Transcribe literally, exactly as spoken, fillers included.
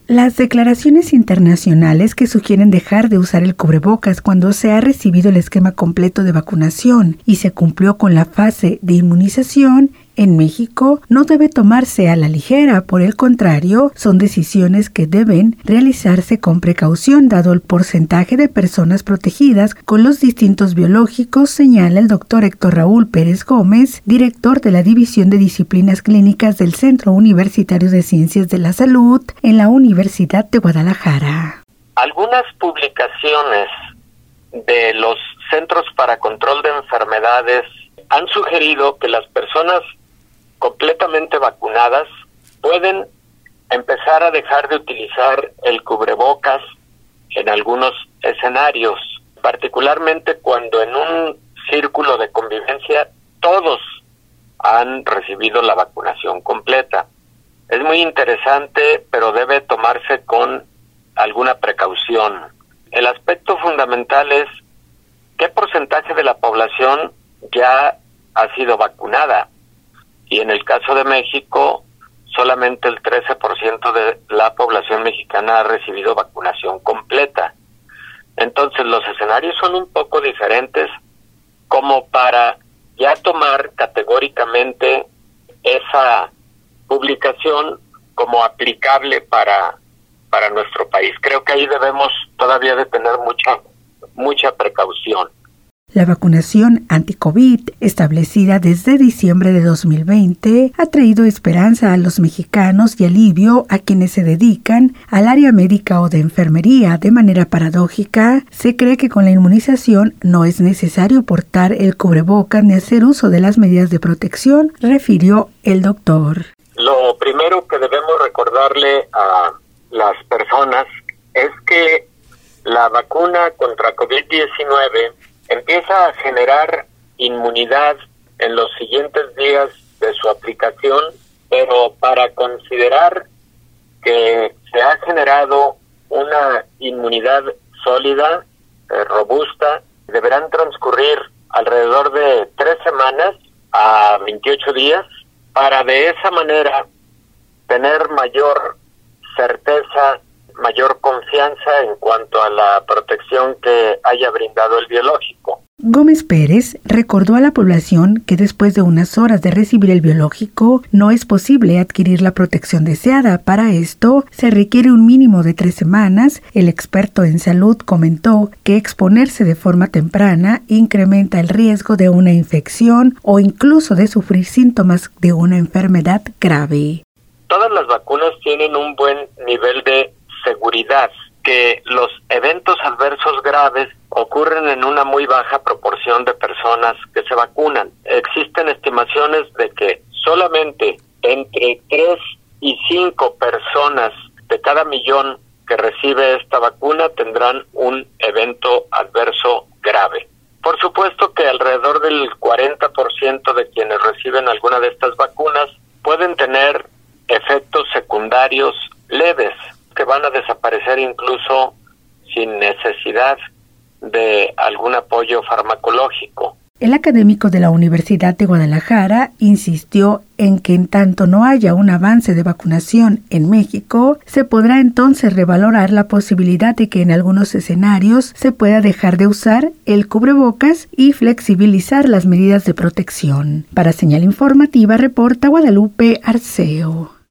Las declaraciones internacionales que sugieren dejar de usar el cubrebocas cuando se ha recibido el esquema completo de vacunación y se cumplió con la fase de inmunización en México no debe tomarse a la ligera, por el contrario, son decisiones que deben realizarse con precaución dado el porcentaje de personas protegidas con los distintos biológicos, señala el doctor Héctor Raúl Pérez Gómez, director de la División de Disciplinas Clínicas del Centro Universitario de Ciencias de la Salud en la Universidad de Guadalajara. Algunas publicaciones de los Centros para Control de Enfermedades han sugerido que las personas completamente vacunadas pueden empezar a dejar de utilizar el cubrebocas en algunos escenarios, particularmente cuando en un círculo de convivencia todos han recibido la vacunación completa. Es muy interesante, pero debe tomarse con alguna precaución. El aspecto fundamental es qué porcentaje de la población ya ha sido vacunada. Y en el caso de México, solamente el trece por ciento de la población mexicana ha recibido vacunación completa. Entonces los escenarios son un poco diferentes como para ya tomar categóricamente esa publicación como aplicable para, para nuestro país. Creo que ahí debemos todavía de tener mucha, mucha precaución. La vacunación anti-COVID, establecida desde diciembre de dos mil veinte, ha traído esperanza a los mexicanos y alivio a quienes se dedican al área médica o de enfermería. De manera paradójica, se cree que con la inmunización no es necesario portar el cubrebocas ni hacer uso de las medidas de protección, refirió el doctor. Lo primero que debemos recordarle a las personas es que la vacuna contra COVID diecinueve empieza a generar inmunidad en los siguientes días de su aplicación, pero para considerar que se ha generado una inmunidad sólida, eh, robusta, deberán transcurrir alrededor de tres semanas a veintiocho días para de esa manera tener mayor certeza, mayor confianza en cuanto a la protección que haya brindado el biológico. Gómez Pérez recordó a la población que después de unas horas de recibir el biológico no es posible adquirir la protección deseada. Para esto se requiere un mínimo de tres semanas. El experto en salud comentó que exponerse de forma temprana incrementa el riesgo de una infección o incluso de sufrir síntomas de una enfermedad grave. Todas las vacunas tienen un buen nivel de seguridad, que los eventos adversos graves ocurren en una muy baja proporción de personas que se vacunan. Existen estimaciones de que solamente entre tres y cinco personas de cada millón que recibe esta vacuna tendrán un evento adverso grave. Por supuesto que alrededor del cuarenta por ciento de quienes reciben alguna de estas vacunas pueden tener efectos secundarios leves, que van a desaparecer incluso sin necesidad de algún apoyo farmacológico. El académico de la Universidad de Guadalajara insistió en que en tanto no haya un avance de vacunación en México, se podrá entonces revalorar la posibilidad de que en algunos escenarios se pueda dejar de usar el cubrebocas y flexibilizar las medidas de protección. Para Señal Informativa, reporta Guadalupe Arceo.